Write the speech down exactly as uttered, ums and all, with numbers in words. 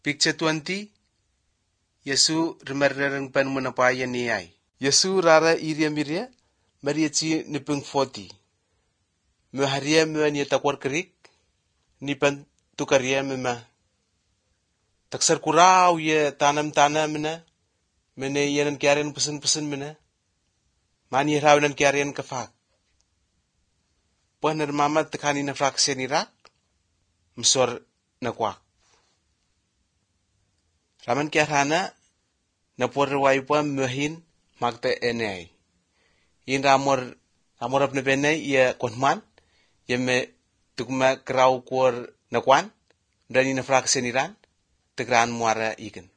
Picture twenty, Yesu rimarrerang pan munapaya niyay. Yesu rara iria miria, Maria chi nipung forty. Muharia mua niya takwar kerik, nipan tukaria mema. Taksar kurau ya tanam-tanam na, mene yanan kiarian pesen-pesen mena, mani rawanan kiarian kafak. Puan mama tekani na fraksya ni rak, msor na kwak. Raman kiarana, na porwai puan muhin magte enay. In ramor ramor apne benay ya konman, ya me tukma kraw kor na kwan, dani na fraksya ni ran, tegran muara ikan.